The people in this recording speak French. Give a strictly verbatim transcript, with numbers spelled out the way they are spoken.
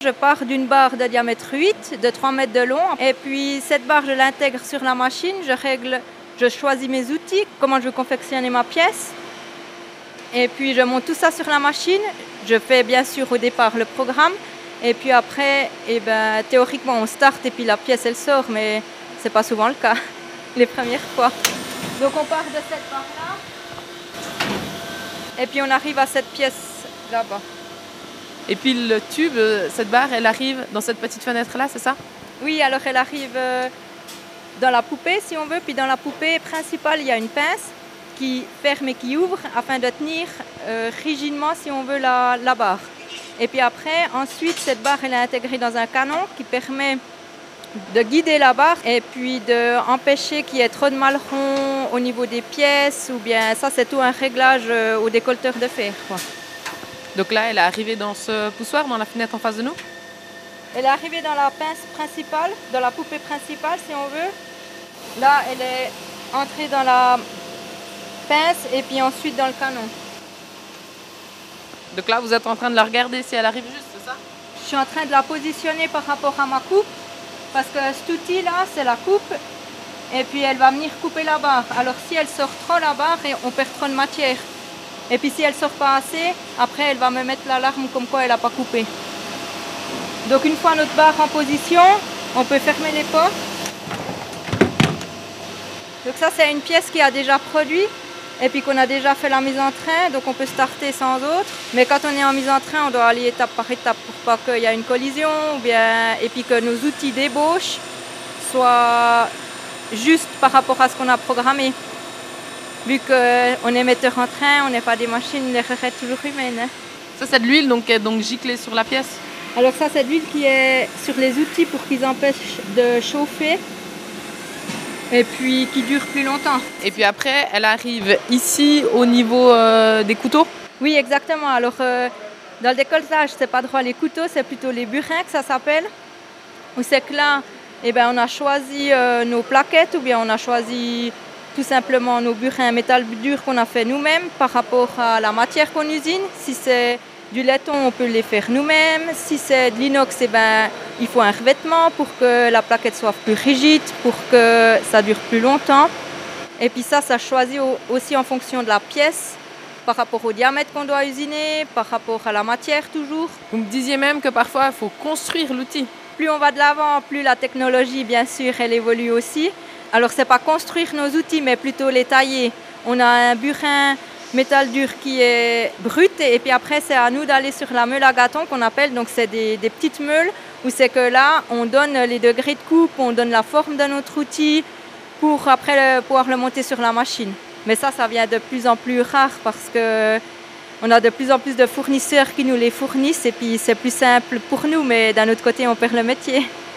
Je pars d'une barre de diamètre huit, de trois mètres de long, et puis cette barre, je l'intègre sur la machine, je règle, je choisis mes outils, comment je veux confectionner ma pièce, et puis je monte tout ça sur la machine. Je fais bien sûr au départ le programme, et puis après, eh ben, théoriquement on start et puis la pièce elle sort, mais c'est pas souvent le cas, les premières fois. Donc on part de cette barre-là, et puis on arrive à cette pièce là-bas. Et puis le tube, cette barre, elle arrive dans cette petite fenêtre-là, c'est ça? Oui, alors elle arrive dans la poupée si on veut, puis dans la poupée principale, il y a une pince qui ferme et qui ouvre afin de tenir euh, rigidement, si on veut, la, la barre. Et puis après, ensuite, cette barre, elle est intégrée dans un canon qui permet de guider la barre et puis d'empêcher qu'il y ait trop de malerons au niveau des pièces, ou bien ça, c'est tout un réglage au décolleteur de fer, quoi. Donc là, elle est arrivée dans ce poussoir, dans la fenêtre en face de nous? Elle est arrivée dans la pince principale, dans la poupée principale, si on veut. Là, elle est entrée dans la pince et puis ensuite dans le canon. Donc là, vous êtes en train de la regarder si elle arrive juste, c'est ça? Je suis en train de la positionner par rapport à ma coupe, parce que cet outil-là, c'est la coupe, et puis elle va venir couper la barre. Alors si elle sort trop la barre, on perd trop de matière. Et puis si elle ne sort pas assez, après elle va me mettre l'alarme comme quoi elle n'a pas coupé. Donc une fois notre barre en position, on peut fermer les portes. Donc ça c'est une pièce qui a déjà produit et puis qu'on a déjà fait la mise en train, donc on peut starter sans autre. Mais quand on est en mise en train, on doit aller étape par étape pour pas qu'il y ait une collision, ou bien, et puis que nos outils d'ébauche soient justes par rapport à ce qu'on a programmé. Vu qu'on est metteur en train, on n'est pas des machines, l'erreur est toujours humaine. Hein. Ça, c'est de l'huile donc, qui est donc giclée sur la pièce? Alors ça, c'est de l'huile qui est sur les outils pour qu'ils empêchent de chauffer et puis qui dure plus longtemps. Et puis après, elle arrive ici au niveau euh, des couteaux? Oui, exactement. Alors, euh, dans le décolletage, c'est pas droit les couteaux, c'est plutôt les burins que ça s'appelle. Où c'est que là, eh ben, on a choisi euh, nos plaquettes ou bien on a choisi tout simplement nos burins métal dur qu'on a fait nous-mêmes par rapport à la matière qu'on usine. Si c'est du laiton, on peut les faire nous-mêmes. Si c'est de l'inox, eh ben, il faut un revêtement pour que la plaquette soit plus rigide, pour que ça dure plus longtemps. Et puis ça, ça choisit aussi en fonction de la pièce, par rapport au diamètre qu'on doit usiner, par rapport à la matière toujours. Vous me disiez même que parfois, il faut construire l'outil. Plus on va de l'avant, plus la technologie, bien sûr, elle évolue aussi. Alors, ce n'est pas construire nos outils, mais plutôt les tailler. On a un burin métal dur qui est brut, et puis après, c'est à nous d'aller sur la meule à gâton qu'on appelle. Donc, c'est des, des petites meules où c'est que là, on donne les degrés de coupe, on donne la forme de notre outil pour après le, pouvoir le monter sur la machine. Mais ça, ça vient de plus en plus rare parce qu'on a de plus en plus de fournisseurs qui nous les fournissent et puis c'est plus simple pour nous, mais d'un autre côté, on perd le métier.